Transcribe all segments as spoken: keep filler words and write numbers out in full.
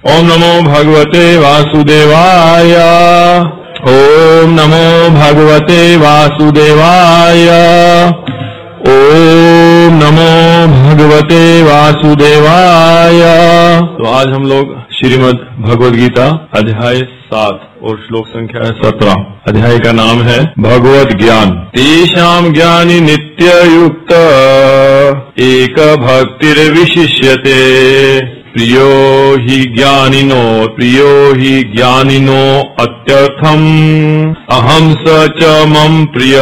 ओम नमो भगवते वासुदेवाय। ओम नमो भगवते वासुदेवाय। ओम नमो भगवते वासुदेवाय। तो आज हम लोग श्रीमद् भगवद गीता अध्याय सात और श्लोक संख्या है सत्रह। अध्याय का नाम है भगवद ज्ञान। तेषां ज्ञानी नित्य युक्त एक भक्तिर्विशिष्यते प्रियो हि ज्ञानिनो प्रियो हि ज्ञानिनो अत्यर्थम अहम स च मम प्रिय।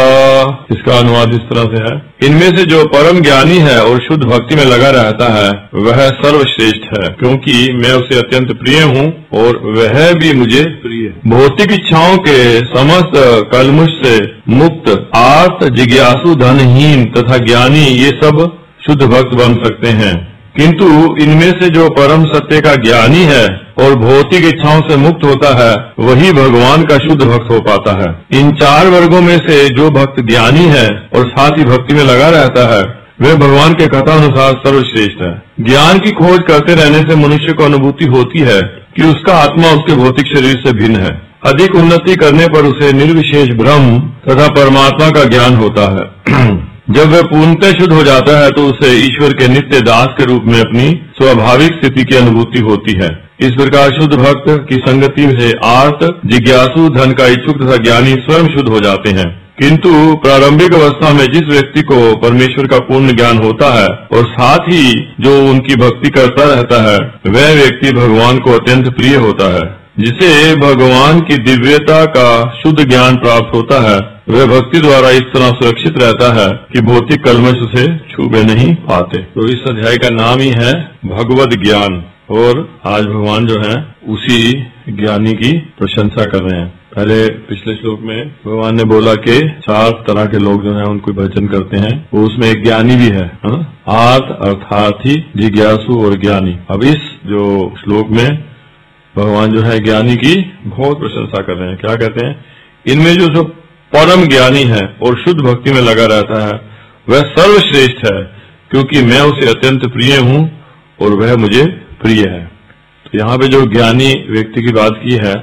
इसका अनुवाद इस तरह से है, इनमें से जो परम ज्ञानी है और शुद्ध भक्ति में लगा रहता है वह सर्वश्रेष्ठ है, क्योंकि मैं उसे अत्यंत प्रिय हूँ और वह भी मुझे प्रिय है। भौतिक इच्छाओं के समस्त कलमुष से मुक्त आर्त जिज्ञासु धनहीन तथा ज्ञानी ये सब शुद्ध भक्त बन सकते हैं, किंतु इनमें से जो परम सत्य का ज्ञानी है और भौतिक इच्छाओं से मुक्त होता है वही भगवान का शुद्ध भक्त हो पाता है। इन चार वर्गों में से जो भक्त ज्ञानी है और साथ ही भक्ति में लगा रहता है वह भगवान के कथा अनुसार सर्वश्रेष्ठ है। ज्ञान की खोज करते रहने से मनुष्य को अनुभूति होती है कि उसका आत्मा उसके भौतिक शरीर से भिन्न है। अधिक उन्नति करने पर उसे निर्विशेष ब्रह्म तथा परमात्मा का ज्ञान होता है। जब वह पूर्णतः शुद्ध हो जाता है तो उसे ईश्वर के नित्य दास के रूप में अपनी स्वाभाविक स्थिति की अनुभूति होती है। इस प्रकार शुद्ध भक्त की संगति से आर्त जिज्ञासु धन का इच्छुक तथा ज्ञानी स्वयं शुद्ध हो जाते हैं। किंतु प्रारंभिक अवस्था में जिस व्यक्ति को परमेश्वर का पूर्ण ज्ञान होता है और साथ ही जो उनकी भक्ति करता रहता है वह व्यक्ति भगवान को अत्यंत प्रिय होता है। जिसे भगवान की दिव्यता का शुद्ध ज्ञान प्राप्त होता है वह भक्ति द्वारा इस तरह सुरक्षित रहता है कि भौतिक कलमश उसे छूबे नहीं पाते। तो इस अध्याय का नाम ही है भगवद ज्ञान और आज भगवान जो है उसी ज्ञानी की प्रशंसा कर रहे हैं। पहले पिछले श्लोक में भगवान ने बोला कि चार तरह के लोग जो हैं उनको भजन करते हैं, वो उसमें एक ज्ञानी भी है, है? आर्त अर्थार्थी जिज्ञासु और ज्ञानी। अब इस जो श्लोक में भगवान जो है ज्ञानी की बहुत प्रशंसा कर रहे हैं। क्या कहते हैं, इनमें जो जो परम ज्ञानी है और शुद्ध भक्ति में लगा रहता है वह सर्वश्रेष्ठ है, क्योंकि मैं उसे अत्यंत प्रिय हूँ और वह मुझे प्रिय है। तो यहाँ पे जो ज्ञानी व्यक्ति की बात की है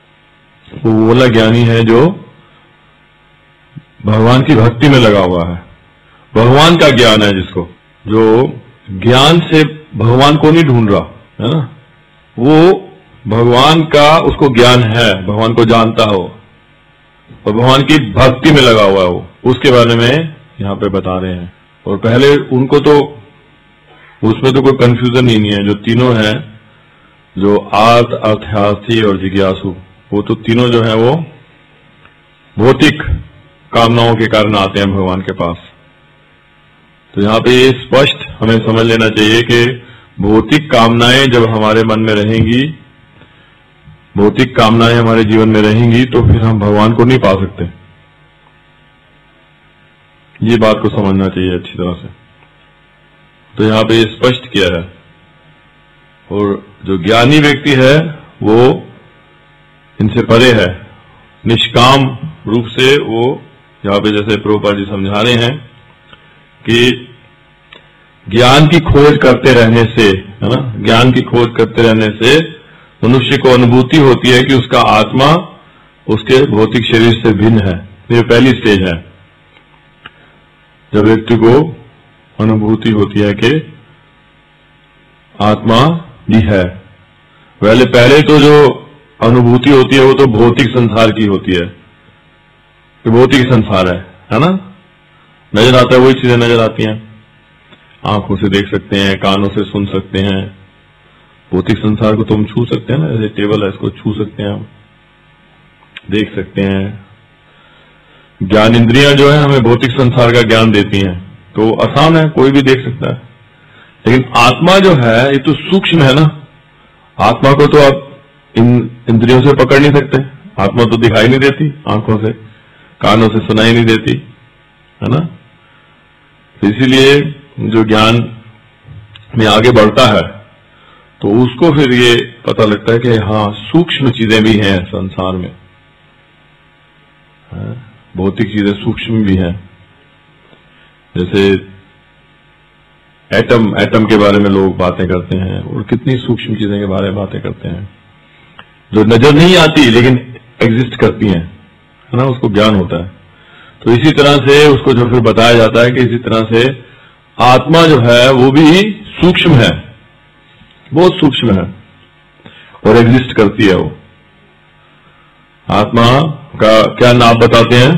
वो बोला ज्ञानी है जो भगवान की भक्ति में लगा हुआ है। भगवान का ज्ञान है जिसको, जो ज्ञान से भगवान को नहीं ढूंढ रहा है ना, वो भगवान का उसको ज्ञान है, भगवान को जानता हो और भगवान की भक्ति में लगा हुआ हो, उसके बारे में यहाँ पे बता रहे हैं। और पहले उनको तो उसमें तो कोई कंफ्यूजन ही नहीं है। जो तीनों हैं, जो आर्त अर्थार्थी और जिज्ञासु, वो तो तीनों जो है वो भौतिक कामनाओं के कारण आते हैं भगवान के पास। तो यहाँ पे ये स्पष्ट हमें समझ लेना चाहिए कि भौतिक कामनाएं जब हमारे मन में रहेंगी, भौतिक कामनाएं हमारे जीवन में रहेंगी तो फिर हम भगवान को नहीं पा सकते। ये बात को समझना चाहिए अच्छी तरह से। तो यहाँ पे स्पष्ट किया है। और जो ज्ञानी व्यक्ति है वो इनसे परे है, निष्काम रूप से वो, यहाँ पे जैसे प्रभुपाद जी समझा रहे हैं कि ज्ञान की खोज करते रहने से, है ना, ज्ञान की खोज करते रहने से मनुष्य को अनुभूति होती है कि उसका आत्मा उसके भौतिक शरीर से भिन्न है। ये पहली स्टेज है जब व्यक्ति को अनुभूति होती है कि आत्मा भी है। पहले पहले तो जो अनुभूति होती है वो तो भौतिक संसार की होती है कि भौतिक संसार है, है ना, नजर आता है, वही चीजें नजर आती हैं, आंखों से देख सकते हैं, कानों से सुन सकते हैं। भौतिक संसार को तो हम छू सकते हैं ना, जैसे टेबल है इसको छू सकते हैं, हम देख सकते हैं। ज्ञान इंद्रियां जो है हमें भौतिक संसार का ज्ञान देती हैं, तो आसान है, कोई भी देख सकता है। लेकिन आत्मा जो है ये तो सूक्ष्म है ना, आत्मा को तो आप इन इंद्रियों से पकड़ नहीं सकते। आत्मा तो दिखाई नहीं देती आंखों से, कानों से सुनाई नहीं देती, है ना। इसीलिए जो ज्ञान में आगे बढ़ता है तो उसको फिर ये पता लगता है कि हाँ सूक्ष्म चीजें भी हैं संसार में, भौतिक चीजें सूक्ष्म भी हैं। जैसे एटम एटम के बारे में लोग बातें करते हैं और कितनी सूक्ष्म चीजें के बारे में बातें करते हैं जो नजर नहीं आती लेकिन एग्जिस्ट करती हैं, है ना, उसको ज्ञान होता है। तो इसी तरह से उसको जो फिर बताया जाता है कि इसी तरह से आत्मा जो है वो भी सूक्ष्म है, बहुत सूक्ष्म है और एग्जिस्ट करती है। वो आत्मा का क्या नाम बताते हैं?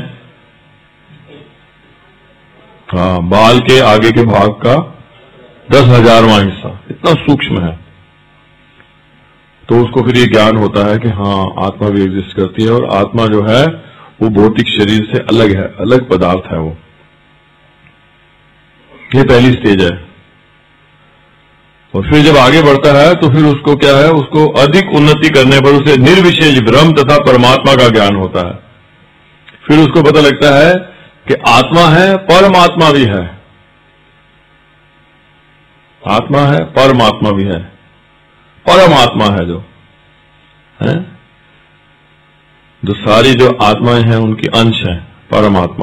हाँ, बाल के आगे के भाग का दस हजारवां हिस्सा, इतना सूक्ष्म है। तो उसको फिर ये ज्ञान होता है कि हाँ, आत्मा भी एग्जिस्ट करती है और आत्मा जो है वो भौतिक शरीर से अलग है, अलग पदार्थ है वो। ये पहली स्टेज है। और फिर जब आगे बढ़ता है तो फिर उसको क्या है, उसको अधिक उन्नति करने पर उसे निर्विशेष ब्रह्म तथा परमात्मा का ज्ञान होता है। फिर उसको पता लगता है कि आत्मा है, परमात्मा भी है। आत्मा है, परमात्मा भी है। परमात्मा है जो है, जो सारी जो आत्माएं हैं उनकी अंश है परमात्मा।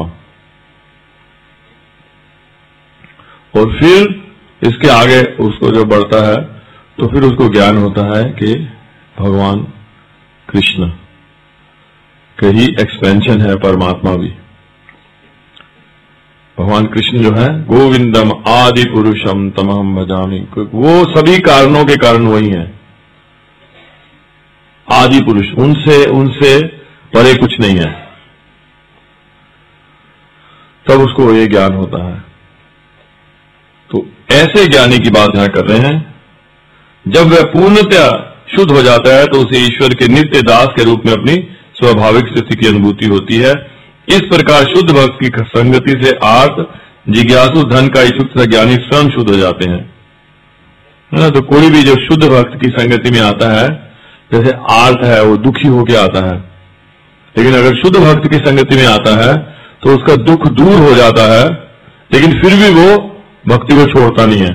और फिर इसके आगे उसको जो बढ़ता है तो फिर उसको ज्ञान होता है कि भगवान कृष्ण के ही एक्सपेंशन है परमात्मा भी। भगवान कृष्ण जो है गोविंदम आदि पुरुषम तमहम भजामि, वो सभी कारणों के कारण वही है, आदि पुरुष, उनसे उनसे परे कुछ नहीं है। तब उसको ये ज्ञान होता है। तो ऐसे ज्ञानी की बात यहां कर रहे हैं, जब वह पूर्णतया शुद्ध हो जाता है तो उसे ईश्वर के नित्य दास के रूप में अपनी स्वाभाविक स्थिति की अनुभूति होती है। इस प्रकार शुद्ध भक्त की संगति से आर्त, जिज्ञासु, धन का इच्छुक तथा ज्ञानी स्वयं शुद्ध हो जाते हैं, है ना। तो कोई भी जो शुद्ध भक्त की संगति में आता है, जैसे आर्त है वो दुखी होकर आता है, लेकिन अगर शुद्ध भक्त की संगति में आता है तो उसका दुख दूर हो जाता है, लेकिन फिर भी वो भक्ति को छोड़ता नहीं है।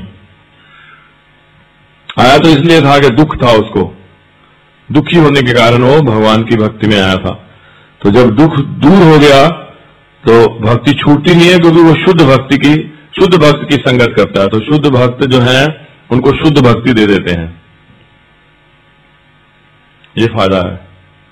आया तो इसलिए था कि दुख था उसको, दुखी होने के कारण वो भगवान की भक्ति में आया था। तो जब दुख दूर हो गया तो भक्ति छूटती नहीं है, क्योंकि वो शुद्ध भक्ति की शुद्ध भक्त की संगत करता है। तो शुद्ध भक्त जो है उनको शुद्ध भक्ति दे देते हैं, ये फायदा है।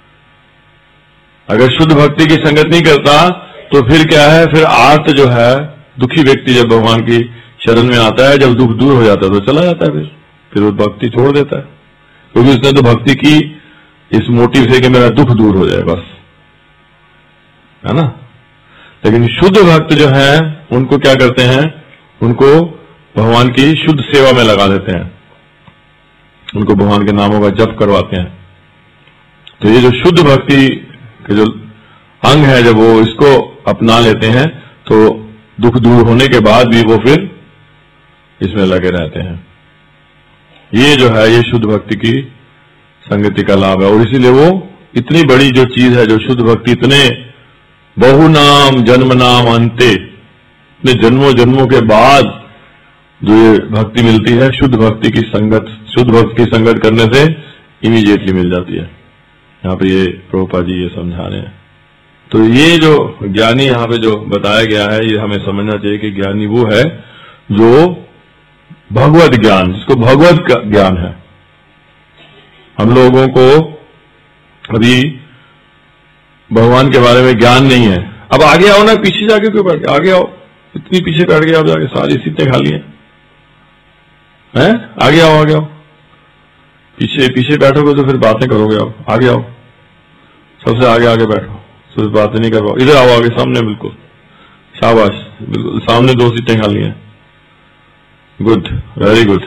अगर शुद्ध भक्ति की संगत नहीं करता तो फिर क्या है, फिर आर्त जो है दुखी व्यक्ति जब भगवान की शरण में आता है, जब दुख दूर हो जाता है तो चला जाता है, फिर फिर वो भक्ति छोड़ देता है, क्योंकि उसने तो भक्ति की इस मोटिव से कि मेरा दुख दूर हो जाए बस, है ना। लेकिन शुद्ध भक्त जो है उनको क्या करते हैं, उनको भगवान की शुद्ध सेवा में लगा देते हैं, उनको भगवान के नामों का जप करवाते हैं। तो ये जो शुद्ध भक्ति के जो अंग है, जब वो इसको अपना लेते हैं तो दुख दूर होने के बाद भी वो फिर इसमें लगे रहते हैं। ये जो है ये शुद्ध भक्ति की संगति का लाभ है। और इसीलिए वो इतनी बड़ी जो चीज है, जो शुद्ध भक्ति, इतने बहुनाम जन्म नाम अंते, इतने जन्मों जन्मों के बाद जो ये भक्ति मिलती है, शुद्ध भक्ति की संगत, शुद्ध भक्त की संगत करने से इमीडिएटली मिल जाती है। यहाँ पे ये प्रभुपाद जी ये समझा रहे हैं। तो ये जो ज्ञानी यहाँ पे जो बताया गया है, ये हमें समझना चाहिए कि ज्ञानी वो है जो भगवत ज्ञान, जिसको भगवत ज्ञान है। हम लोगों को अभी भगवान के बारे में ज्ञान नहीं है। अब आगे आओ ना, पीछे जाके क्यों बैठ गए, आगे आओ, इतनी पीछे बैठ गए आप, जाके सारी सीटें खाली हैं, हैं? आगे आओ, आगे आओ, पीछे पीछे बैठोगे तो फिर बातें करोगे आप, आगे आओ, सबसे आगे आगे बैठो, सिर्फ बातें नहीं कर पाओ। इधर आओ आगे, सामने, बिल्कुल शाबाश, बिल्कुल सामने दो सीटें खाली हैं, गुड, वेरी गुड,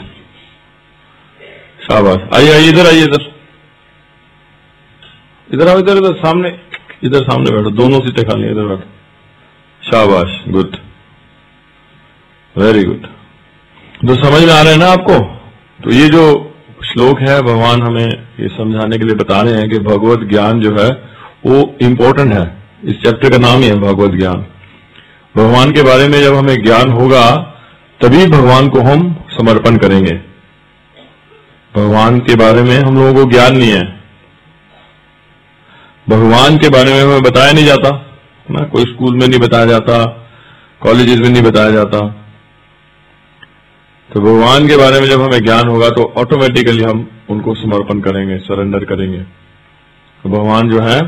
शाबाश। आइए आइए, इधर आइए, इधर इधर आओ, इधर इधर सामने, इधर सामने बैठो, दोनों सीटें खाली हैं, इधर बैठो, शाबाश, गुड, वेरी गुड। तो समझ में आ रहे हैं ना आपको। तो ये जो श्लोक है, भगवान हमें ये समझाने के लिए बता रहे हैं कि भगवत ज्ञान जो है वो इम्पोर्टेंट है। इस चैप्टर का नाम ही है भगवत ज्ञान। भगवान के बारे में जब हमें ज्ञान होगा तभी भगवान को हम समर्पण करेंगे। भगवान के बारे में हम लोगों को ज्ञान नहीं है, भगवान के बारे में हमें बताया नहीं जाता ना, कोई स्कूल में नहीं बताया जाता, कॉलेजेस में नहीं बताया जाता। तो भगवान के बारे में जब हमें ज्ञान होगा तो ऑटोमेटिकली हम उनको समर्पण करेंगे, सरेंडर करेंगे। तो भगवान जो है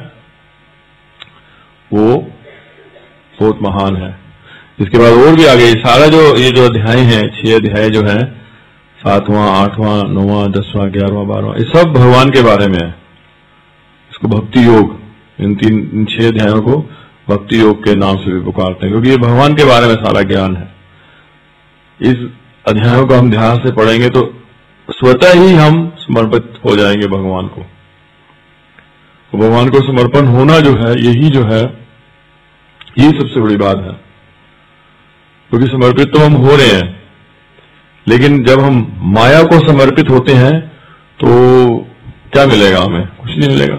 वो बहुत महान है। इसके बाद और भी आगे सारा जो ये जो अध्याय है, छह अध्याय जो है, सातवां, आठवां, नौवां, दसवां, ग्यारहवां, बारहवां, ये सब भगवान के बारे में है। इसको भक्ति योग, इन तीन इन छह अध्यायों को भक्ति योग के नाम से भी पुकारते हैं, क्योंकि ये भगवान के बारे में सारा ज्ञान है। इस अध्यायों को हम ध्यान से पढ़ेंगे तो स्वतः ही हम समर्पित हो जाएंगे भगवान को। तो भगवान को समर्पण होना जो है, यही जो है, यही सबसे बड़ी बात है। क्योंकि समर्पित तो हम हो रहे हैं, लेकिन जब हम माया को समर्पित होते हैं तो क्या मिलेगा हमें? कुछ नहीं मिलेगा।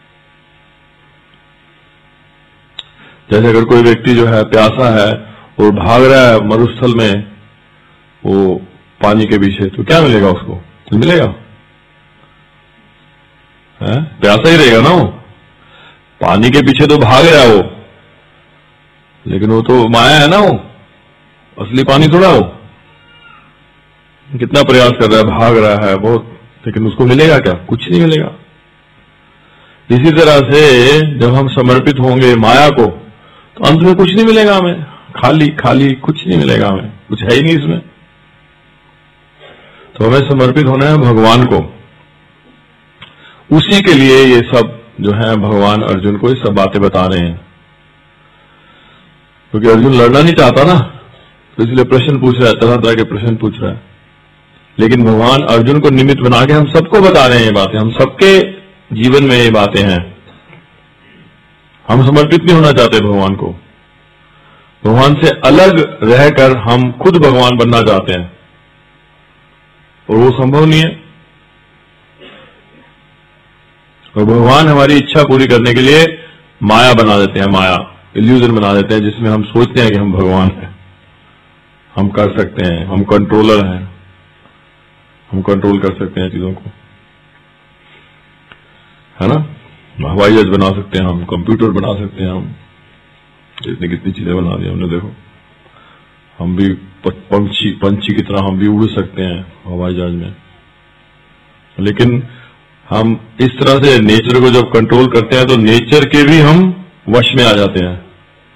जैसे अगर कोई व्यक्ति जो है प्यासा है और भाग रहा है मरुस्थल में वो पानी के पीछे, तो क्या मिलेगा उसको? तो मिलेगा है? प्यासा ही रहेगा ना वो। पानी के पीछे तो भाग रहा है वो, लेकिन वो तो माया है ना, वो असली पानी थोड़ा हो। कितना प्रयास कर रहा है, भाग रहा है बहुत, लेकिन उसको मिलेगा क्या? कुछ नहीं मिलेगा। इसी तरह से जब हम समर्पित होंगे माया को तो अंत में कुछ नहीं मिलेगा हमें, खाली खाली कुछ नहीं मिलेगा हमें, कुछ है ही नहीं इसमें। तो हमें समर्पित होना है भगवान को। उसी के लिए ये सब जो है भगवान अर्जुन को ये सब बातें बता रहे हैं, क्योंकि अर्जुन लड़ना नहीं चाहता ना, तो इसलिए प्रश्न पूछ रहा है, तरह तरह के प्रश्न पूछ रहा है। लेकिन भगवान अर्जुन को निमित्त बना के हम सबको बता रहे हैं ये बातें, हम सबके जीवन में ये बातें हैं। हम समर्पित नहीं होना चाहते भगवान को, भगवान से अलग रहकर हम खुद भगवान बनना चाहते हैं, और वो संभव नहीं है। और भगवान हमारी इच्छा पूरी करने के लिए माया बना देते हैं, माया इल्यूजन बना देते हैं, जिसमें हम सोचते हैं कि हम भगवान हैं, हम कर सकते हैं, हम कंट्रोलर हैं, हम कंट्रोल कर सकते हैं चीजों को, है ना। हवाई जहाज बना सकते हैं हम, कंप्यूटर बना सकते हैं हम, इतनी कितनी चीजें बना दी हमने। देखो हम भी पंछी पंछी की तरह हम भी उड़ सकते हैं हवाई जहाज में। लेकिन हम इस तरह से नेचर को जब कंट्रोल करते हैं तो नेचर के भी हम वश में आ जाते हैं।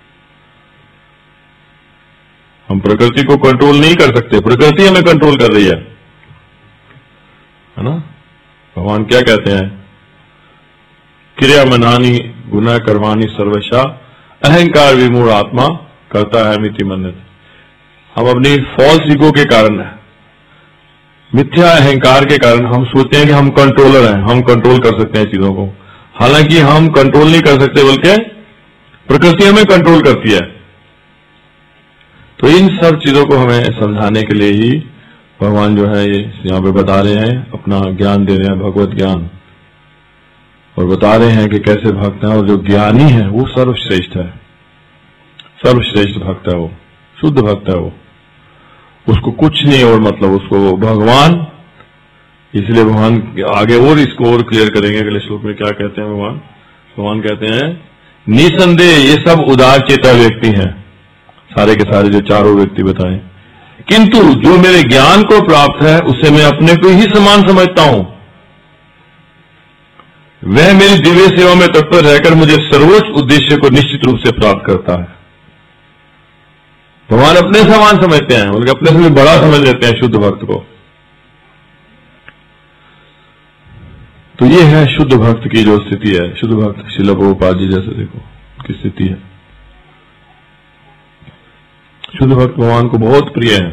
हम प्रकृति को कंट्रोल नहीं कर सकते, प्रकृति हमें कंट्रोल कर रही है, है ना। भगवान क्या कहते हैं? क्रिया मनानी गुना करवानी सर्वशा, अहंकार विमूढ़ आत्मा करता है मिति मन्नत। हम अपनी फॉल्स ईगो के कारण, मिथ्या अहंकार के कारण हम सोचते हैं कि हम कंट्रोलर हैं, हम कंट्रोल कर सकते हैं चीजों को। हालांकि हम कंट्रोल नहीं कर सकते, बल्कि प्रकृति हमें कंट्रोल करती है। तो इन सब चीजों को हमें समझाने के लिए ही भगवान जो है ये यहाँ पे बता रहे हैं, अपना ज्ञान दे रहे हैं, भगवत ज्ञान, और बता रहे हैं कि कैसे भक्त है। और जो ज्ञानी है वो सर्वश्रेष्ठ है, सर्वश्रेष्ठ भक्त है, वो शुद्ध भक्त है, वो उसको कुछ नहीं और मतलब उसको भगवान। इसलिए भगवान आगे और इसको और क्लियर करेंगे अगले श्लोक में। क्या कहते हैं भगवान? भगवान कहते हैं निसंदेह ये सब उदार चेता व्यक्ति हैं, सारे के सारे जो चारों व्यक्ति बताए, किंतु जो मेरे ज्ञान को प्राप्त है उसे मैं अपने को ही समान समझता हूं। वह मेरी दिव्य सेवा में तत्पर रहकर मुझे सर्वोच्च उद्देश्य को निश्चित रूप से प्राप्त करता है। भगवान अपने समान समझते हैं, उनके अपने से भी बड़ा समझ लेते हैं शुद्ध भक्त को। तो ये है शुद्ध भक्त की जो स्थिति है। शुद्ध भक्त श्रील प्रभुपाद जी जैसे देखो की स्थिति है। शुद्ध भक्त भगवान को बहुत प्रिय है।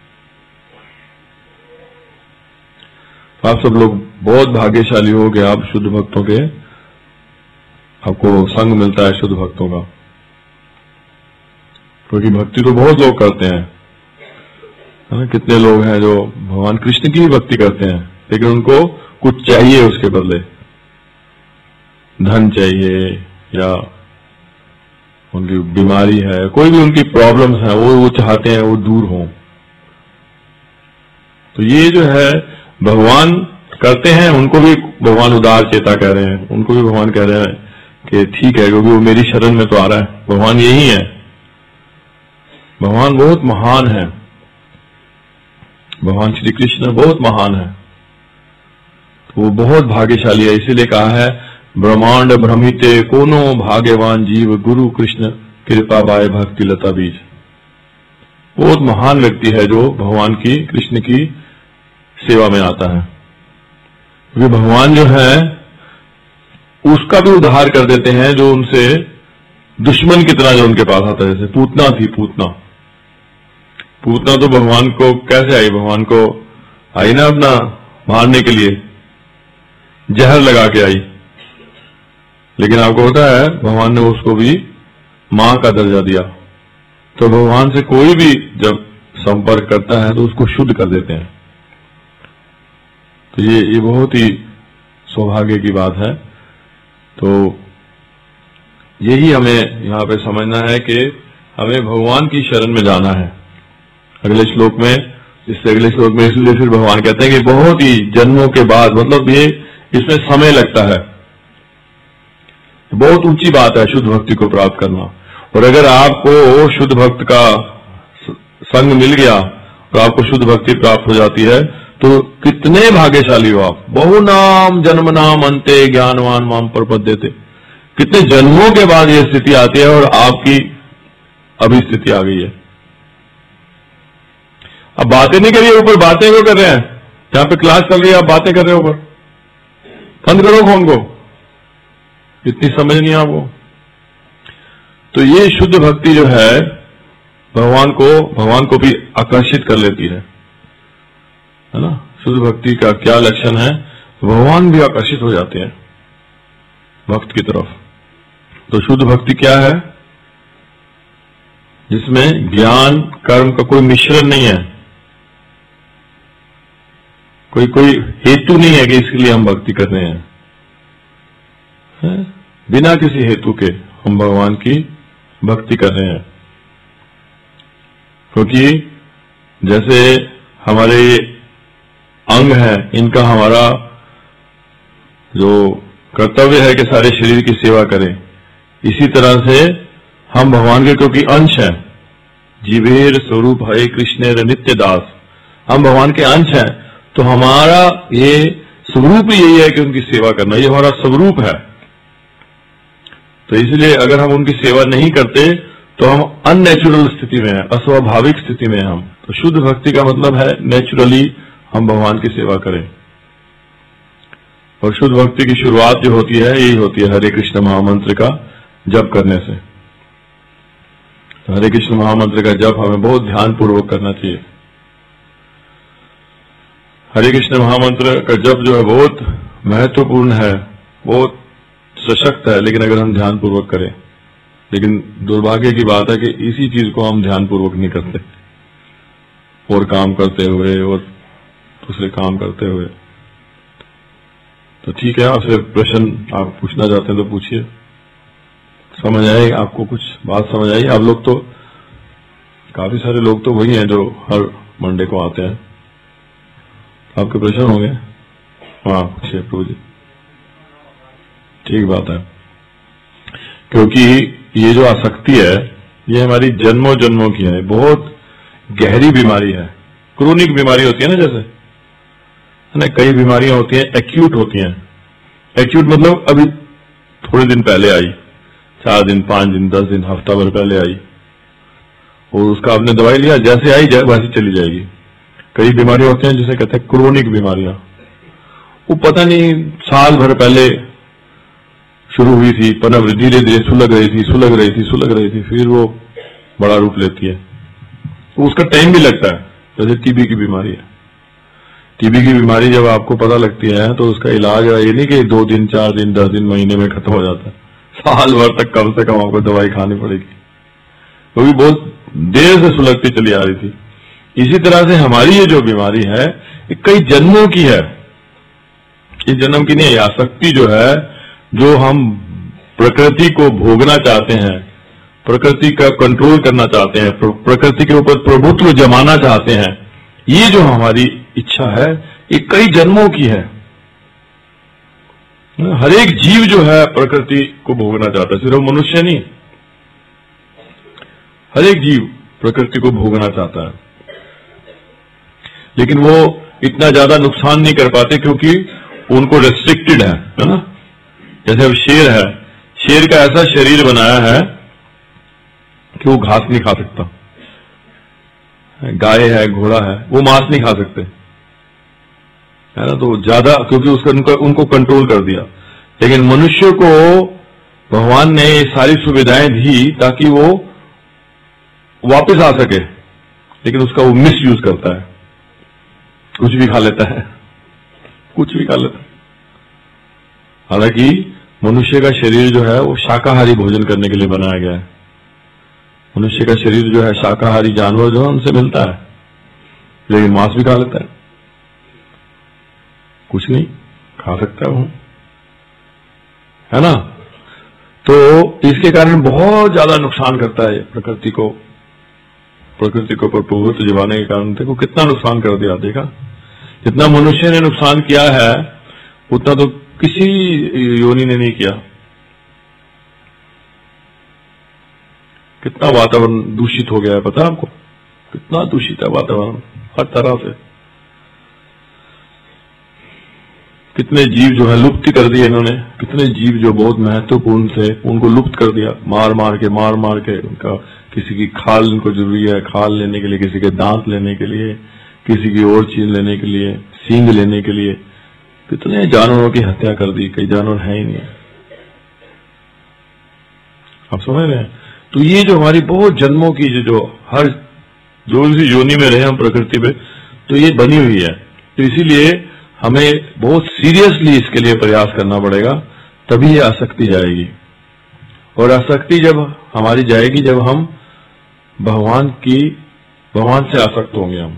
आप सब लोग बहुत भाग्यशाली हो कि आप शुद्ध भक्तों के, आपको संग मिलता है शुद्ध भक्तों का, क्योंकि भक्ति तो बहुत लोग करते हैं, है ना। कितने लोग हैं जो भगवान कृष्ण की ही भक्ति करते हैं, लेकिन उनको कुछ चाहिए उसके बदले, धन चाहिए या उनकी बीमारी है, कोई भी उनकी प्रॉब्लम्स है, वो वो चाहते हैं वो दूर हो। तो ये जो है भगवान करते हैं, उनको भी भगवान उदार चेता कह रहे हैं, उनको भी भगवान कह रहे हैं कि ठीक है, क्योंकि वो मेरी शरण में तो आ रहा है। भगवान यही है, भगवान बहुत महान है, भगवान श्री कृष्ण बहुत महान है, तो वो बहुत भाग्यशाली है। इसीलिए कहा है ब्रह्मांड भ्रमिते कोनो भाग्यवान जीव गुरु कृष्ण कृपा बाय भक्ति लता बीज। बहुत महान व्यक्ति है जो भगवान की कृष्ण की सेवा में आता है, क्योंकि भगवान जो है उसका भी उद्धार कर देते हैं जो उनसे दुश्मन की तरह जो उनके पास आता है। जैसे पूतना थी, पूतना पूतना तो भगवान को कैसे आई, भगवान को आई ना अपना मारने के लिए, जहर लगा के आई, लेकिन आपको पता है भगवान ने उसको भी मां का दर्जा दिया। तो भगवान से कोई भी जब संपर्क करता है तो उसको शुद्ध कर देते हैं। तो ये ये बहुत ही सौभाग्य की बात है। तो यही हमें यहाँ पे समझना है कि हमें भगवान की शरण में जाना है। अगले श्लोक में, इससे अगले श्लोक में इसलिए फिर भगवान कहते हैं कि बहुत ही जन्मों के बाद, मतलब ये इसमें समय लगता है, बहुत ऊंची बात है शुद्ध भक्ति को प्राप्त करना। और अगर आपको शुद्ध भक्त का संग मिल गया और आपको शुद्ध भक्ति प्राप्त हो जाती है तो कितने भाग्यशाली हो आप। बहु नाम जन्म नाम अंते ज्ञानवान माम प्रपद्यते। कितने जन्मों के बाद ये स्थिति आती है और आपकी अभी स्थिति आ गई है। अब बातें नहीं करिए, ऊपर बातें क्यों कर रहे हैं? जहां पे क्लास चल रही है आप बातें कर रहे हो ऊपर। बंद करो फोन को, इतनी समझ नहीं आपको। तो ये शुद्ध भक्ति जो है भगवान को भगवान को भी आकर्षित कर लेती है, है ना। शुद्ध भक्ति का क्या लक्षण है? भगवान भी आकर्षित हो जाते हैं भक्त की तरफ। तो शुद्ध भक्ति क्या है? जिसमें ज्ञान कर्म का कोई मिश्रण नहीं है, कोई कोई हेतु नहीं है कि इसके लिए हम भक्ति कर रहे हैं, है? बिना किसी हेतु के हम भगवान की भक्ति कर रहे हैं। क्योंकि जैसे हमारे अंग है, इनका हमारा जो कर्तव्य है कि सारे शरीर की सेवा करें, इसी तरह से हम भगवान के क्योंकि अंश हैं, जीवेर स्वरूप है कृष्णेर नित्य दास, हम भगवान के अंश हैं, तो हमारा ये स्वरूप यही है कि उनकी सेवा करना, ये हमारा स्वरूप है। तो इसलिए अगर हम उनकी सेवा नहीं करते तो हम अननेचुरल स्थिति में है, अस्वाभाविक स्थिति में है हम। तो शुद्ध भक्ति का मतलब है नेचुरली हम भगवान की सेवा करें। और शुद्ध भक्ति की शुरुआत जो होती है यही होती है हरे कृष्ण महामंत्र का जप करने से। तो हरे कृष्ण महामंत्र का जप हमें बहुत ध्यानपूर्वक करना चाहिए। हरे कृष्ण महामंत्र का जप जो है बहुत महत्वपूर्ण है, बहुत सशक्त है, लेकिन अगर हम ध्यानपूर्वक करें। लेकिन दुर्भाग्य की बात है कि इसी चीज को हम ध्यानपूर्वक नहीं करते, और काम करते हुए और दूसरे काम करते हुए। तो ठीक है, आपसे प्रश्न आप पूछना चाहते हैं तो पूछिए। समझ आए आपको? कुछ बात समझ आई? आप लोग तो काफी सारे लोग तो वही हैं जो हर मंडे को आते हैं। आपके प्रश्न होंगे? हाँ पूछिए प्रभु जी। ठीक बात है, क्योंकि ये जो आसक्ति है ये हमारी जन्मों जन्मों की है, बहुत गहरी बीमारी है। क्रोनिक बीमारी होती है ना, जैसे है ना, कई बीमारियां होती हैं एक्यूट होती हैं। एक्यूट मतलब अभी थोड़े दिन पहले आई, चार दिन पांच दिन दस दिन हफ्ता भर पहले आई, और उसका आपने दवाई लिया, जैसे आई वैसे चली जाएगी। कई बीमारियां होती हैं जिसे कहते हैं क्रोनिक बीमारियां, वो पता नहीं साल भर पहले शुरू हुई थी, पर धीरे धीरे सुलग रही थी सुलग रही थी सुलग रही थी फिर वो बड़ा रूप लेती है। तो उसका टाइम भी लगता है। जैसे टीबी की बीमारी है, टीबी की बीमारी जब आपको पता लगती है तो उसका इलाज ये नहीं कि दो दिन चार दिन दस दिन महीने में खत्म हो जाता है, साल भर तक कम से कम आपको दवाई खानी पड़ेगी, क्योंकि तो बहुत देर से सुलगती चली आ रही थी। इसी तरह से हमारी ये जो बीमारी है ये कई जन्मों की है, ये जन्म की नहीं है। आसक्ति जो है, जो हम प्रकृति को भोगना चाहते हैं, प्रकृति का कंट्रोल करना चाहते हैं, प्रकृति के ऊपर प्रभुत्व जमाना चाहते हैं, ये जो हमारी इच्छा है ये कई जन्मों की है। हर एक जीव जो है प्रकृति को भोगना चाहता है, सिर्फ मनुष्य नहीं, हर एक जीव प्रकृति को भोगना चाहता है। लेकिन वो इतना ज्यादा नुकसान नहीं कर पाते क्योंकि उनको रेस्ट्रिक्टेड है, है ना। जैसे अब शेर है, शेर का ऐसा शरीर बनाया है कि वो घास नहीं खा सकता। गाय है, घोड़ा है, वो मांस नहीं खा सकते, है ना। तो ज्यादा क्योंकि उसका उनको, उनको कंट्रोल कर दिया। लेकिन मनुष्य को भगवान ने ये सारी सुविधाएं दी ताकि वो वापस आ सके, लेकिन उसका वो मिस यूज करता है, कुछ भी खा लेता है, कुछ भी खा लेता है। हालांकि मनुष्य का शरीर जो है वो शाकाहारी भोजन करने के लिए बनाया गया है। मनुष्य का शरीर जो है शाकाहारी जानवर जो है उनसे मिलता है, लेकिन मांस भी खा लेता है, कुछ नहीं खा सकता है वो, है ना। तो इसके कारण बहुत ज्यादा नुकसान करता है प्रकृति को, प्रकृति को प्रभुत्व जमाने के कारण देखो कितना नुकसान कर दिया। देखा जितना मनुष्य ने नुकसान किया है उतना तो किसी योनि ने नहीं किया। कितना वातावरण दूषित हो गया है पता है आपको, कितना दूषित है वातावरण हर तरह से। कितने जीव जो है लुप्त कर दिए इन्होंने, कितने जीव जो बहुत महत्वपूर्ण थे उनको लुप्त कर दिया, मार मार के मार मार के। उनका किसी की खाल इनको जरूरी है, खाल लेने के लिए, किसी के दांत लेने के लिए, किसी की और चीज लेने के लिए, सींग लेने के लिए कितने जानवरों की हत्या कर दी। कई जानवर है ही नहीं, आप समझ रहे हैं। तो ये जो हमारी बहुत जन्मों की जो, जो हर जो भी योनि में रहे हम प्रकृति पे, तो ये बनी हुई है। तो इसीलिए हमें बहुत सीरियसली इसके लिए प्रयास करना पड़ेगा, तभी ये आसक्ति जाएगी। और आसक्ति जब हमारी जाएगी जब हम भगवान की भगवान से आसक्त होंगे हम।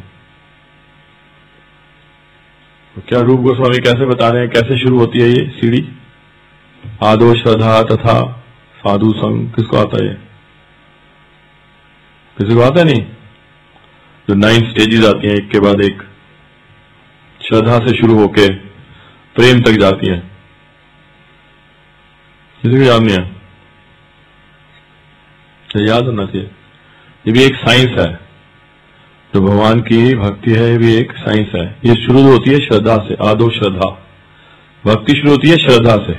तो क्या रूप गोस्वामी कैसे बता रहे हैं, कैसे शुरू होती है ये सीढ़ी। आदो श्रद्धा तथा साधु संग, किसको आता है ये, किसी को आता नहीं। जो नाइन स्टेजेस आती हैं एक के बाद एक, श्रद्धा से शुरू होके प्रेम तक जाती है, किसी को याद नहीं है, तो याद होना चाहिए। ये भी एक साइंस है, जो भगवान की भक्ति है ये भी एक साइंस है। ये शुरू होती है श्रद्धा से, आदो श्रद्धा, भक्ति शुरू होती है श्रद्धा से।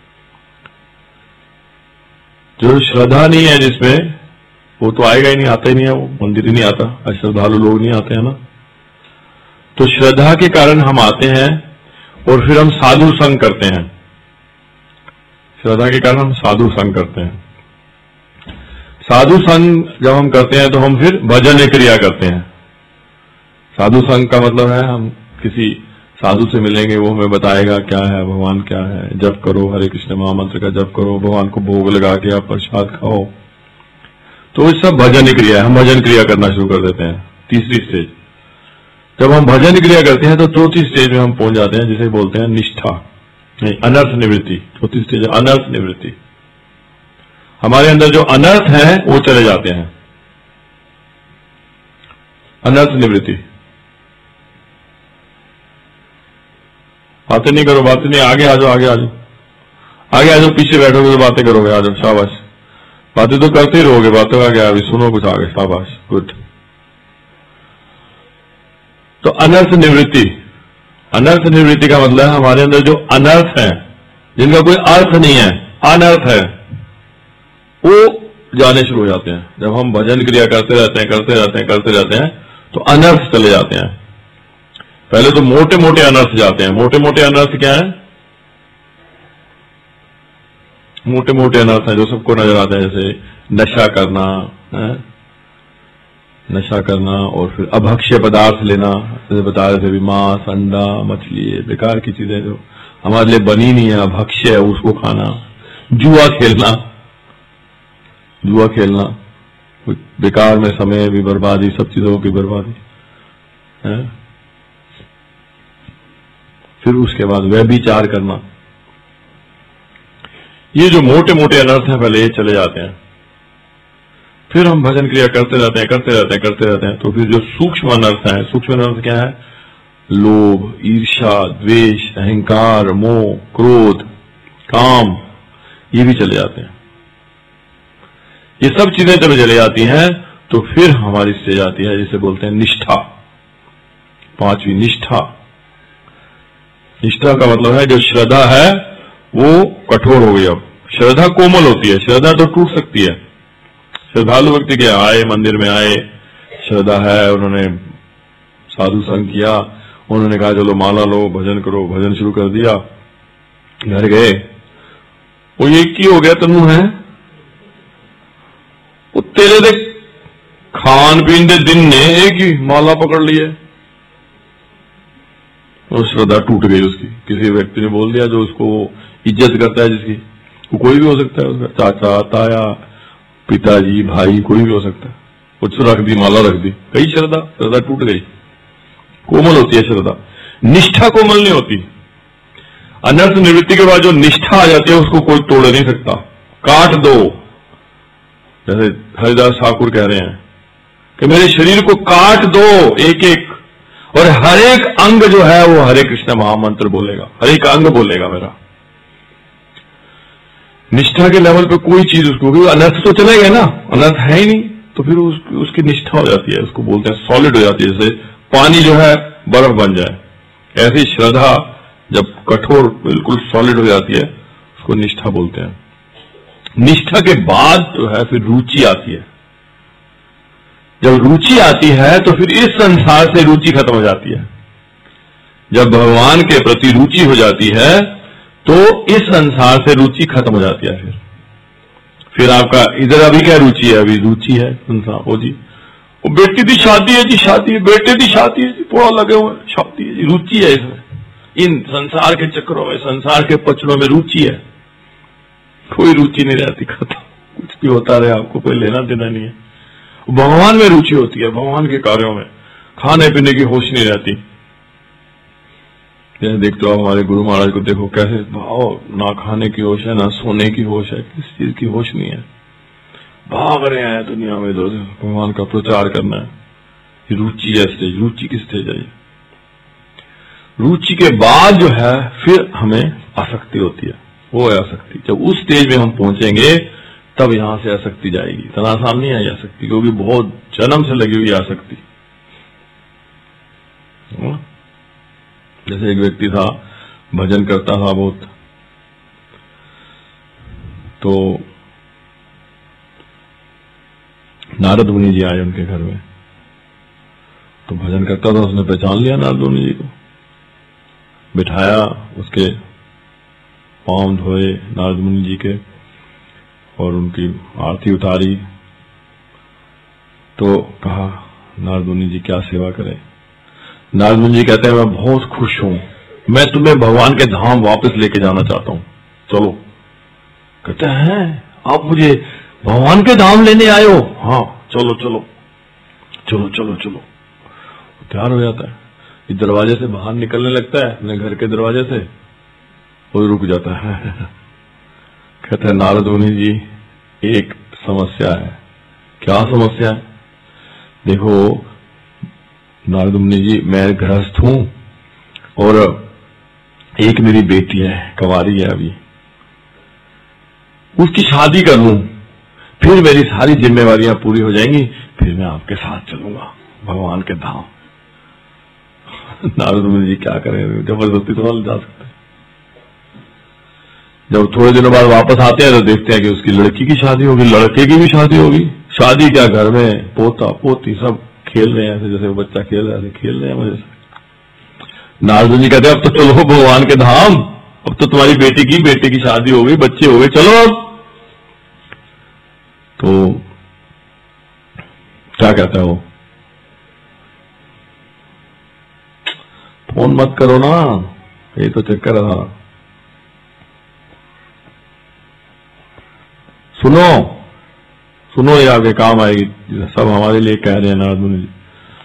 जो श्रद्धा नहीं है जिसमें, वो तो आएगा ही नहीं, आता ही नहीं है, वो मंदिर ही नहीं आता, श्रद्धालु लोग नहीं आते हैं ना। तो श्रद्धा के कारण हम आते हैं और फिर हम साधु संग करते हैं। श्रद्धा के कारण हम साधु संग करते हैं। साधु संग जब हम करते हैं तो हम फिर भजन क्रिया करते हैं। साधु संग का मतलब है हम किसी साधु से मिलेंगे, वो हमें बताएगा क्या है भगवान क्या है, जप करो, हरे कृष्ण महामंत्र का जप करो, भगवान को भोग लगा के आप प्रसाद खाओ। तो ये सब भजन क्रिया है, हम भजन क्रिया करना शुरू कर देते हैं। तीसरी स्टेज जब हम भजन क्रिया करते हैं तो चौथी स्टेज में हम पहुंच जाते हैं, जिसे बोलते हैं निष्ठा, नहीं अनर्थ निवृत्ति। चौथी स्टेज है अनर्थ निवृत्ति। हमारे अंदर जो अनर्थ है वो चले जाते हैं, अनर्थ निवृत्ति। बातें नहीं करो, बातें नहीं, आगे आ जाओ, आगे आ जाओ, आगे आ जाओ, पीछे बैठोगे तो बातें करोगे, आ जाओ, शाबाश। बातें तो करते ही रहोगे, बातों का क्या, अभी सुनो कुछ आगे, शाबाश, गुड। तो अनर्थ निवृत्ति, अनर्थ निवृत्ति का मतलब है हमारे अंदर जो अनर्थ है, जिनका कोई अर्थ नहीं है, अनर्थ है, वो जाने शुरू हो जाते हैं। जब हम भजन क्रिया करते रहते हैं करते रहते हैं करते रहते हैं तो अनर्थ चले जाते हैं। पहले तो मोटे मोटे अनर्थ जाते हैं। मोटे मोटे अनर्थ क्या है, मोटे मोटे अनर्थ हैं जो सबको नजर आते हैं, जैसे नशा करना है, नशा करना, और फिर अभक्ष्य पदार्थ लेना, जैसे बता रहे थे भी मांस, अंडा, मछली, बेकार की चीजें जो हमारे लिए बनी नहीं है, अभक्ष्य है, उसको खाना। जुआ खेलना, जुआ खेलना, बेकार में समय भी बर्बादी, सब चीजों की बर्बादी है। फिर उसके बाद व्यभिचार करना। ये जो मोटे मोटे अनर्थ हैं पहले ये चले जाते हैं, फिर हम भजन क्रिया करते रहते हैं करते रहते हैं करते रहते हैं। तो फिर जो सूक्ष्म अनर्थ हैं, सूक्ष्म अनर्थ क्या है, लोभ, ईर्ष्या, द्वेष, अहंकार, मोह, क्रोध, काम, ये भी चले जाते हैं। ये सब चीजें जब चले जाती हैं तो फिर हमारी स्टेज आती है जिसे बोलते हैं निष्ठा, पांचवी निष्ठा। निष्ठा का मतलब है जो श्रद्धा है वो कठोर हो गई। अब श्रद्धा कोमल होती है, श्रद्धा तो टूट सकती है। श्रद्धालु व्यक्ति के आए, मंदिर में आए, श्रद्धा है, उन्होंने साधु संग किया, उन्होंने कहा चलो माला लो, भजन करो, भजन शुरू कर दिया, घर गए, वो एक ही हो गया तनु है, वो तेरे दे खान पीन दे दिन ने एक ही माला पकड़ ली है, और श्रद्धा टूट गई उसकी। किसी व्यक्ति ने बोल दिया जो उसको इज्जत करता है, जिसकी, वो कोई भी हो सकता है, उसका चाचा, ताया, पिताजी, भाई, कोई भी हो सकता है, उसको रख दी, माला रख दी, कई श्रद्धा, श्रद्धा टूट गई। कोमल होती है श्रद्धा, निष्ठा कोमल नहीं होती। अनर्थ निवृत्ति के बाद जो निष्ठा आ जाती है उसको कोई तोड़ नहीं सकता। काट दो, जैसे हरिदास ठाकुर कह रहे हैं कि मेरे शरीर को काट दो एक एक, और हर एक अंग जो है वो हरे कृष्ण महामंत्र बोलेगा, हर एक अंग बोलेगा मेरा। निष्ठा के लेवल पे कोई चीज उसको, क्योंकि अनर्थ तो चले गए ना, अनर्थ है ही नहीं, तो फिर उस, उसकी निष्ठा हो जाती है, उसको बोलते हैं सॉलिड हो जाती है, जैसे पानी जो है बर्फ बन जाए, ऐसी श्रद्धा जब कठोर बिल्कुल सॉलिड हो जाती है उसको निष्ठा बोलते हैं। निष्ठा के बाद जो है फिर रुचि आती है। जब रुचि आती है तो फिर इस संसार से रुचि खत्म हो जाती है। जब भगवान के प्रति रुचि हो जाती है तो इस संसार से रुचि खत्म हो जाती है। फिर फिर आपका इधर अभी क्या रुचि है? अभी रुचि है संसार, वो जी वो बेटी दी शादी है जी, शादी है, बेटे दी शादी है जी, थोड़ा लगे हुए शादी है जी, रुचि है इसमें, इन संसार के चक्रों में, संसार के पचड़ों में रुचि है। कोई रुचि नहीं रहती, खत्म, कुछ भी होता रहे, आपको कोई लेना देना नहीं है। भगवान में रुचि होती है, भगवान के कार्यों में, खाने पीने की होश नहीं रहती। जैसे देखते हो हमारे गुरु महाराज को देखो, कैसे भाव, ना खाने की होश है, ना सोने की होश है, किस चीज की होश नहीं है, भाग रहे हैं दुनिया में, दो भगवान का प्रचार करना है। रुचि है स्टेज, रुचि की स्टेज है। रुचि के बाद जो है फिर हमें आसक्ति होती है, वो है आसक्ति। जब उस स्टेज में हम पहुंचेंगे तब यहां से आसक्ति जाएगी, तना सामने नहीं आई आसक्ति, क्योंकि बहुत जन्म से लगी हुई आसक्ति। जैसे एक व्यक्ति था, भजन करता था बहुत, तो नारद मुनि जी आए उनके घर में, तो भजन करता था, उसने पहचान लिया नारद मुनि जी को, बिठाया, उसके पांव धोए नारद मुनि जी के और उनकी आरती उतारी, तो कहा नारद मुनि जी क्या सेवा करें। नारद मुनि जी कहते हैं मैं बहुत खुश हूं, मैं तुम्हें भगवान के धाम वापस लेके जाना चाहता हूं, चलो। कहते हैं आप मुझे भगवान के धाम लेने आए हो? हाँ चलो चलो चलो चलो चलो। तैयार हो जाता है, इस दरवाजे से बाहर निकलने लगता है, अपने घर के दरवाजे से, वो रुक जाता है। कहते हैं नारद मुनि जी एक समस्या है। क्या समस्या है? देखो नारद मुनि जी, मैं गृहस्थ हूं और एक मेरी बेटी है, कंवारी है अभी, उसकी शादी कर लूं, फिर मेरी सारी जिम्मेवारियां पूरी हो जाएंगी, फिर मैं आपके साथ चलूंगा भगवान के धाम। नारद मुनि जी क्या करें, जबरदस्ती थोड़ा ले जा सकते हैं। जब थोड़े दिनों बाद वापस आते हैं तो देखते हैं कि उसकी लड़की की शादी होगी, लड़के की भी शादी होगी। शादी क्या, घर में पोता पोती सब खेल रहे हैं, ऐसे जैसे वो बच्चा खेल रहा है, ऐसे खेल रहे हैं मजे से। नारद मुनि जी कहते हैं अब तो चलो भगवान के धाम, अब तो तुम्हारी बेटी की बेटे की शादी हो गई, बच्चे हो गए, चलो अब। तो क्या कहता है वो, फोन मत करो ना, ये तो चक्कर है। सुनो सुनो, ये आगे काम आएगी, सब हमारे लिए कह रहे हैं नारद मुनि जी।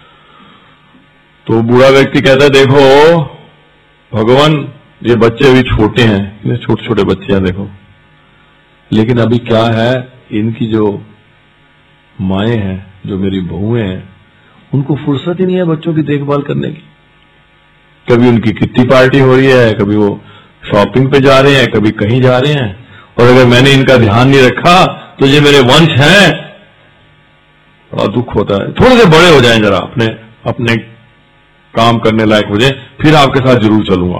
तो बूढ़ा व्यक्ति कहता है देखो भगवान, ये बच्चे अभी छोटे हैं, ये छोटे छोटे बच्चे हैं देखो, लेकिन अभी क्या है, इनकी जो माएँ हैं, जो मेरी बहुएं हैं, उनको फुर्सत ही नहीं है बच्चों की देखभाल करने की। कभी उनकी किट्टी पार्टी हो रही है, कभी वो शॉपिंग पे जा रहे हैं, कभी कहीं जा रहे हैं, और अगर मैंने इनका ध्यान नहीं रखा तो ये मेरे वंश हैं, बड़ा दुख होता है। थोड़े से बड़े हो जाएं जरा, अपने अपने काम करने लायक हो जाए, फिर आपके साथ जरूर चलूंगा।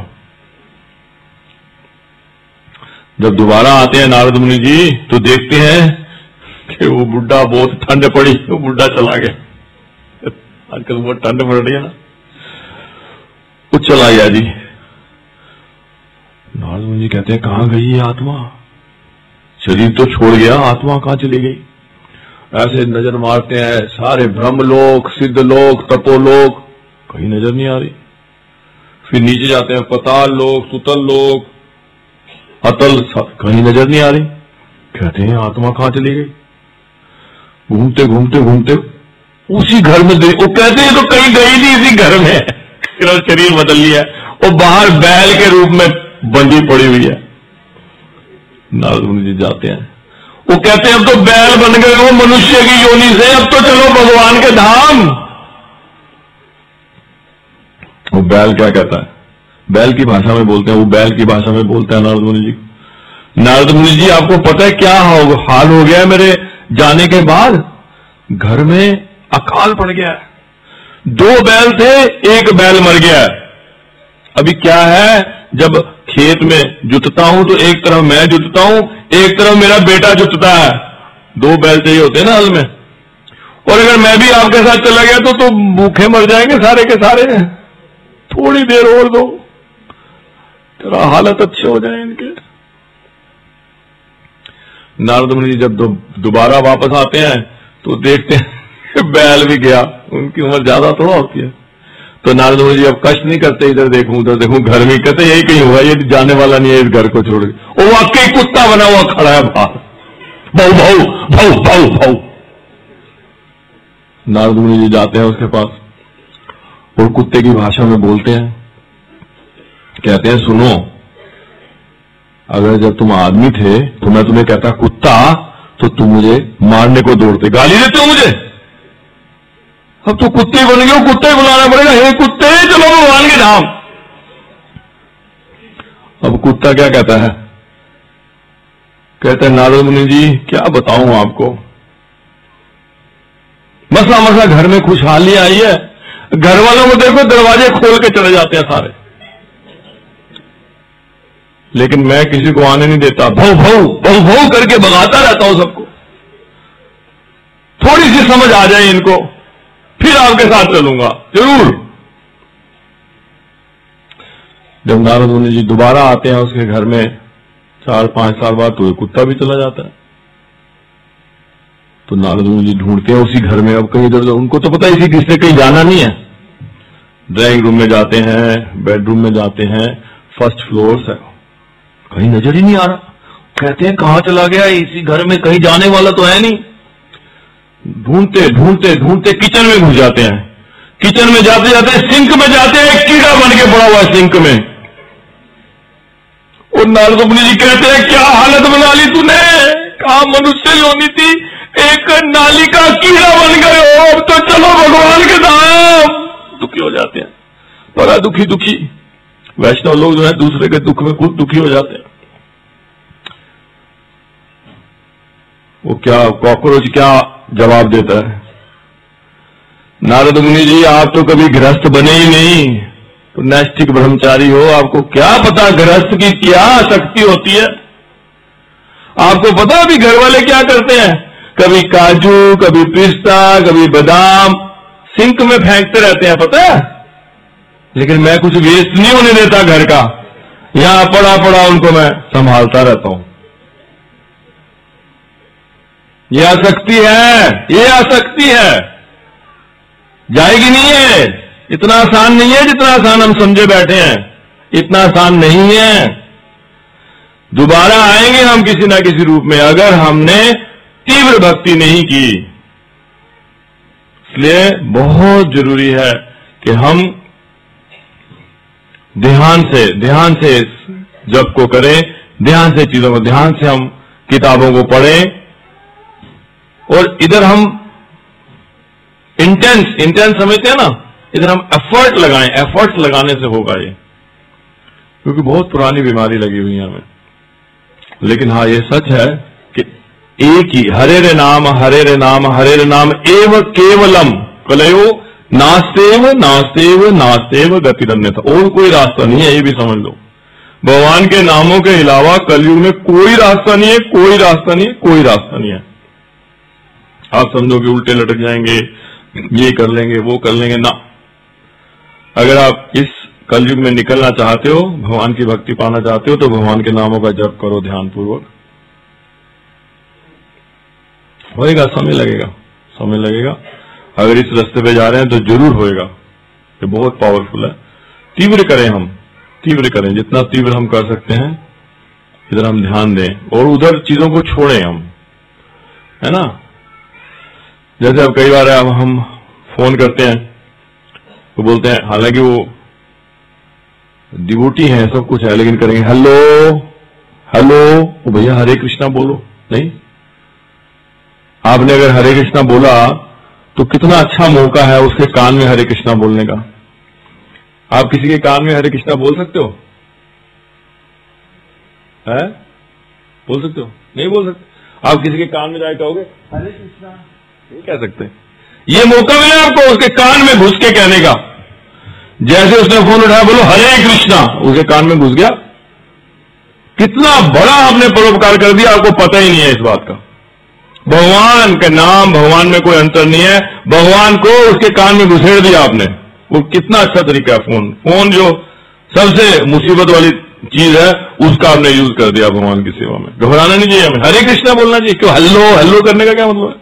जब दोबारा आते हैं नारद मुनि जी तो देखते हैं कि वो बुढ़ा, बहुत ठंड पड़ी, वो बुढ़ा चला गया। आजकल बहुत ठंड पड़ रही है ना, वो चला गया जी। नारद मुनि जी कहते हैं कहां गई ये आत्मा? शरीर तो छोड़ गया, आत्मा कहां चली गई? ऐसे नजर मारते हैं सारे ब्रह्मलोक, सिद्धलोक, तपोलोक, कहीं नजर नहीं आ रही। फिर नीचे जाते हैं पताल लोक, सुतल लोक, अतल, कहीं नजर नहीं आ रही। कहते हैं आत्मा कहां चली गई? घूमते घूमते घूमते उसी घर में दे, वो कहते हैं तो कहीं गई नहीं, इसी घर में फिर शरीर बदल लिया, वो बाहर बैल के रूप में बंधी पड़ी हुई है। नारद मुनि जी जाते हैं, वो कहते हैं अब तो बैल बन गए वो मनुष्य की योनि से, अब तो चलो भगवान के धाम। वो बैल क्या कहता है? बैल की भाषा में बोलते हैं, वो बैल की भाषा में बोलते हैं नारद मुनि जी। नारद मुनि जी आपको पता है क्या हाल हो गया है मेरे जाने के बाद? घर में अकाल पड़ गया है। दो बैल थे, एक बैल मर गया है। अभी क्या है, जब खेत में जुतता हूं तो एक तरफ मैं जुतता हूं, एक तरफ मेरा बेटा जुतता है। दो बैल चाहिए होते हैं ना हल में, और अगर मैं भी आपके साथ चला गया तो तो भूखे मर जाएंगे सारे के सारे। थोड़ी देर और दो, तेरा हालत अच्छे हो जाए इनके। नारद मुनि जी जब दोबारा वापस आते हैं तो देखते हैं बैल भी गया, उनकी उम्र ज्यादा थोड़ा होती है। तो नारद मुनि जी अब कष्ट नहीं करते, इधर देखूं उधर देखूं, घर में कहते यही कहीं हुआ, ये जाने वाला नहीं है इस घर को छोड़ के। वो वाकई कुत्ता बना हुआ खड़ा है बाहर, भाऊ भाऊ भाऊ भाऊ भाऊ। नारद मुनि जी जाते हैं उसके पास और कुत्ते की भाषा में बोलते हैं, कहते हैं सुनो, अगर जब तुम आदमी थे तो मैं तुम्हें कहता कुत्ता तो तुम मुझे मारने को दौड़ते, गाली देते हो मुझे। अब तो कुत्ते बन गए, कुत्ते बुलाना पड़ेगा, हे कुत्ते चलो भगवान के धाम। अब कुत्ता क्या कहता है? कहता है नारद मुनि जी क्या बताऊं आपको, मसा मसा घर में खुशहाली आई है, घर वालों को देखो दरवाजे खोल के चले जाते हैं सारे, लेकिन मैं किसी को आने नहीं देता, भौ भौ भौ भौ करके भगाता रहता हूं सबको। थोड़ी सी समझ आ जाए इनको, फिर आपके साथ चलूंगा जरूर। जब नारद मुनि जी दोबारा आते हैं उसके घर में चार पांच साल बाद, तो कुत्ता भी चला जाता है। तो नारद मुनि जी ढूंढते हैं उसी घर में, अब कहीं इधर, उनको तो पता इसी किसने कहीं जाना नहीं है। ड्राइंग रूम में जाते हैं, बेडरूम में जाते हैं, फर्स्ट फ्लोर से कहीं नजर ही नहीं आ रहा। कहते हैं कहां चला गया, इसी घर में कहीं जाने वाला तो है नहीं। ढूंढते ढूंढते ढूंढते किचन में घुस जाते हैं, किचन में जाते जाते सिंक में जाते हैं, एक कीड़ा बन के पड़ा हुआ है सिंक में। और नारद मुनि जी कहते हैं क्या हालत बना ली तूने, कहा मनुष्य योनि थी, एक नाली का कीड़ा बन गए हो, अब तो चलो भगवान के धाम। दुखी हो जाते हैं, बड़ा दुखी दुखी। वैष्णव लोग जो है दूसरे के दुख में खुद दुखी हो जाते हैं। वो क्या कॉकरोच क्या जवाब देता है, नारद मुनि जी आप तो कभी गृहस्थ बने ही नहीं, तो नैष्ठिक ब्रह्मचारी हो, आपको क्या पता गृहस्थ की क्या शक्ति होती है। आपको पता अभी घर वाले क्या करते हैं, कभी काजू, कभी पिस्ता, कभी बादाम सिंक में फेंकते रहते हैं, पता है। लेकिन मैं कुछ वेस्ट नहीं होने देता घर का, यहां पड़ा पड़ा उनको मैं संभालता रहता हूं। ये आसक्ति है, ये आसक्ति है, जाएगी नहीं है। इतना आसान नहीं है जितना आसान हम समझे बैठे हैं, इतना आसान नहीं है। दोबारा आएंगे हम किसी ना किसी रूप में, अगर हमने तीव्र भक्ति नहीं की। इसलिए बहुत जरूरी है कि हम ध्यान से ध्यान से जप को करें, ध्यान से चीजों को, ध्यान से हम किताबों को पढ़ें, और इधर हम इंटेंस इंटेंस समझते हैं ना, इधर हम एफर्ट लगाएं, एफर्ट्स लगाने से होगा ये, क्योंकि बहुत पुरानी बीमारी लगी हुई है हमें। लेकिन हाँ ये सच है कि एक ही हरे रे नाम हरे रे नाम हरे रे नाम एव केवलम कलयो नास्तेव नास्तेव नास्तेव गतिरन्यथा, और कोई रास्ता नहीं है, ये भी समझ लो। भगवान के नामों के अलावा कलयुग में कोई रास्ता नहीं है, कोई रास्ता नहीं है, कोई रास्ता नहीं है। आप समझो कि उल्टे लटक जाएंगे, ये कर लेंगे, वो कर लेंगे ना। अगर आप इस कलयुग में निकलना चाहते हो, भगवान की भक्ति पाना चाहते हो, तो भगवान के नामों का जप करो ध्यान पूर्वक। होएगा, समय लगेगा, समय लगेगा। अगर इस रास्ते पे जा रहे हैं तो जरूर होएगा। ये बहुत पावरफुल है। तीव्र करें, हम तीव्र करें, जितना तीव्र हम कर सकते हैं इधर हम ध्यान दें और उधर चीजों को छोड़ें हम, है ना। जैसे अब कई बार अब हम फोन करते हैं तो बोलते हैं, हालांकि वो डिवोटी है, सब कुछ है, लेकिन करेंगे हेलो हेलो, ओ भैया हरे कृष्णा बोलो। नहीं, आपने अगर हरे कृष्णा बोला तो कितना अच्छा मौका है उसके कान में हरे कृष्णा बोलने का। आप किसी के कान में हरे कृष्णा बोल सकते हो? है? बोल सकते हो? नहीं बोल सकते। आप किसी के कान में जाए कहोगे हरे कृष्णा, नहीं कह सकते। ये मौका मिला आपको उसके कान में घुस के कहने का। जैसे उसने फोन उठाया, बोलो हरे कृष्णा, उसके कान में घुस गया। कितना बड़ा आपने परोपकार कर दिया, आपको पता ही नहीं है इस बात का। भगवान का नाम, भगवान में कोई अंतर नहीं है, भगवान को उसके कान में घुसेड़ दिया आपने। वो कितना अच्छा तरीका है फोन। फोन जो सबसे मुसीबत वाली चीज है, उसका आपने यूज कर दिया भगवान की सेवा में। घबराना नहीं चाहिए हमें, हरे कृष्णा बोलना चाहिए। क्यों हल्लो हल्लो करने का क्या मतलब है?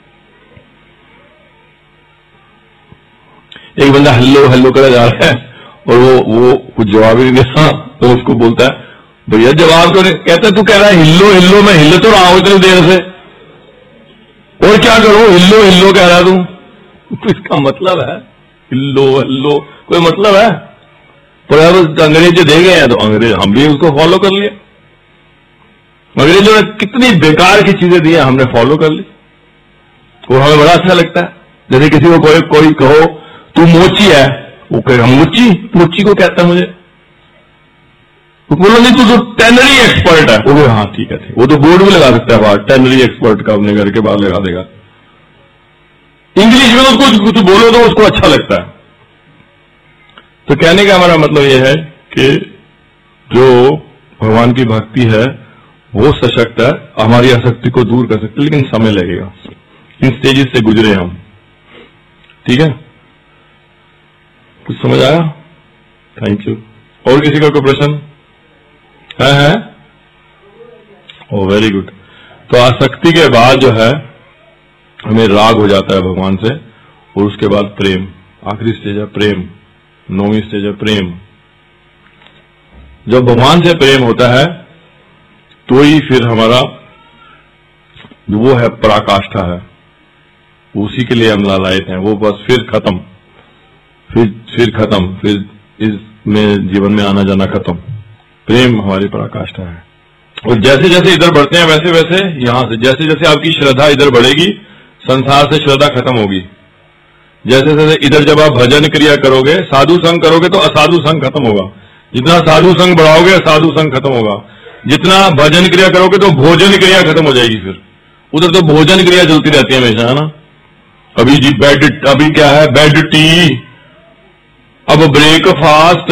एक बंदा हल्लो हल्लो करा जा रहा है और वो वो कुछ जवाब ही नहीं देता, तो उसको बोलता है भैया जवाब तो नहीं। कहता है तू कह रहा है हिल्लो हिल्लो, मैं हिल तो रहा हूं इतनी देर से, और क्या करूं? हिल्लो हिल्लो कह रहा तू, तो इसका मतलब है हिल्लो हिल्लो कोई मतलब है? पर अब अंग्रेज दे गए हैं तो अंग्रेज हम भी उसको फॉलो कर लिए। अंग्रेजों ने कितनी बेकार की चीजें दी है, हमने फॉलो कर ली और हमें बड़ा अच्छा लगता है। जैसे किसी को कोई कोई कहो तू मोची है, वो कहेगा मोची, मोची को कहता है मुझे, तो बोलो नहीं तू तो टेनरी एक्सपर्ट है। वो हाँ ठीक है, वो तो बोर्ड भी लगा सकता है बाहर, टेनरी एक्सपर्ट का अपने घर के बाहर लगा देगा। इंग्लिश में उसको कुछ बोलो तो उसको अच्छा लगता है। तो कहने का हमारा मतलब यह है कि जो भगवान की भक्ति है वो सशक्त है, हमारी आसक्ति को दूर कर सकती है, लेकिन समय लगेगा। इन स्टेजेस से गुजरे हम, ठीक है? कुछ समझ आया? Thank you. और किसी का कोई प्रश्न है? है? Oh very good. तो आसक्ति के बाद जो है हमें राग हो जाता है भगवान से, और उसके बाद प्रेम। आखिरी स्टेज है प्रेम, नौवीं स्टेज है प्रेम। जब भगवान से प्रेम होता है तो ही फिर हमारा वो है पराकाष्ठा है, उसी के लिए हम लालायित हैं। वो बस फिर खत्म, फिर फिर खत्म, फिर इसमें जीवन में आना जाना खत्म। प्रेम हमारी पराकाष्ठा है। और जैसे जैसे इधर बढ़ते हैं वैसे वैसे यहां से जैसे जैसे आपकी श्रद्धा इधर बढ़ेगी, संसार से श्रद्धा खत्म होगी। जैसे जैसे इधर जब आप भजन क्रिया करोगे, साधु संग करोगे, तो असाधु संग खत्म होगा। जितना साधु संग बढ़ाओगे असाधु संग खत्म होगा। जितना भजन क्रिया करोगे तो भोजन क्रिया खत्म हो जाएगी। फिर उधर तो भोजन क्रिया चलती रहती है हमेशा, है ना। अभी जी बेड, अभी क्या है बेड टी, अब ब्रेकफास्ट,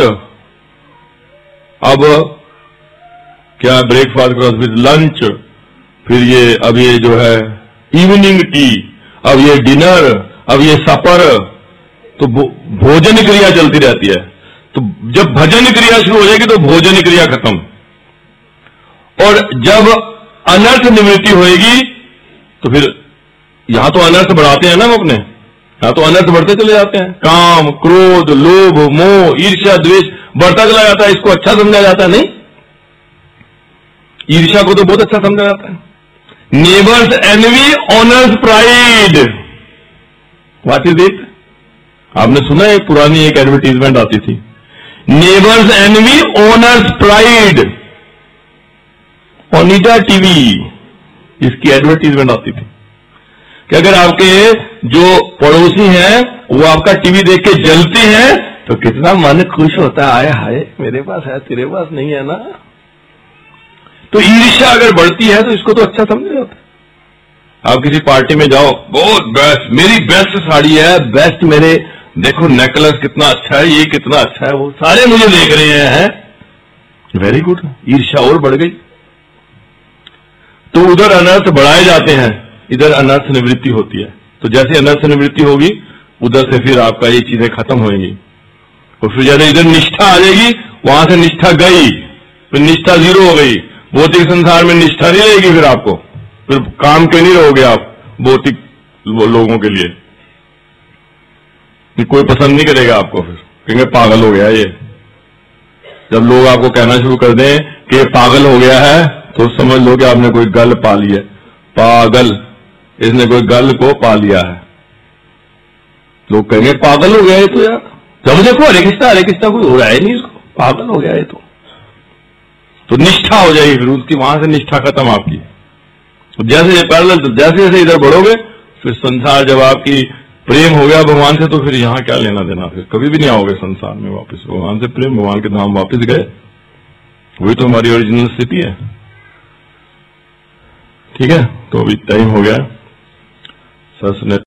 अब क्या ब्रेकफास्ट क्रॉस विद लंच, फिर ये अब ये जो है इवनिंग टी, अब ये डिनर, अब ये सपर। तो भोजन क्रिया चलती रहती है। तो जब भजन क्रिया शुरू हो जाएगी तो भोजन क्रिया खत्म, और जब अनर्थ निवृत्ति होएगी तो फिर यहां तो अनर्थ बढ़ाते हैं ना हम अपने, यहां तो अनर्थ बढ़ते चले जाते हैं। काम, क्रोध, लोभ, मोह, ईर्ष्या, द्वेष बढ़ता चला जाता है। इसको अच्छा समझा जाता है? नहीं, ईर्ष्या को तो बहुत अच्छा समझा जाता है। Neighbours envy owners pride, what is it? आपने सुना है पुरानी एक एडवर्टीजमेंट आती थी, neighbours envy owners pride, Onida TV, इसकी एडवर्टीजमेंट आती थी कि अगर आपके जो पड़ोसी हैं वो आपका टीवी देख के जलते हैं तो कितना मन खुश होता है, आए हाय मेरे पास है तेरे पास नहीं है ना। तो ईर्ष्या अगर बढ़ती है तो इसको तो अच्छा समझा जाता है। आप किसी पार्टी में जाओ, बहुत बेस्ट, मेरी बेस्ट साड़ी है, बेस्ट मेरे देखो नेकलेस कितना अच्छा है, ये कितना अच्छा है, वो सारे मुझे देख रहे हैं, वेरी गुड, ईर्ष्या और बढ़ गई। तो उधर अनर्थ बढ़ाए जाते हैं, इधर अनर्थ निवृत्ति होती है। तो जैसे अनर्थ निवृत्ति होगी उधर से फिर आपका ये चीजें खत्म होंगी, और फिर जैसे इधर निष्ठा आ जाएगी, वहां से निष्ठा गई, फिर निष्ठा जीरो हो गई। भौतिक संसार में निष्ठा नहीं रहेगी, फिर आपको फिर काम के नहीं रहोगे आप भौतिक लोगों के लिए, कोई पसंद नहीं करेगा आपको, फिर कहेंगे पागल हो गया ये। जब लोग आपको कहना शुरू कर दें कि ये पागल हो गया है, तो समझ लो कि आपने कोई गल पा ली है। पागल, इसने कोई गल को पा लिया है। लोग कहेंगे पागल हो गया ये तो यार, जब देखो हरे कृष्णा हरे कृष्णा कोई हो रहा है नहीं, इसको पागल हो गया ये तो। तो निष्ठा हो जाएगी, फिर उसकी वहां से निष्ठा खत्म आपकी। तो जैसे ये पैरेलल, जैसे जैसे इधर बढ़ोगे, फिर संसार जब आपकी प्रेम हो गया भगवान से, तो फिर यहां क्या लेना देना, फिर कभी भी नहीं आओगे संसार में वापस। भगवान से प्रेम, भगवान के धाम वापस गए, वही तो हमारी ओरिजिनल स्थिति है। ठीक है, तो अभी टाइम हो गया, सर ने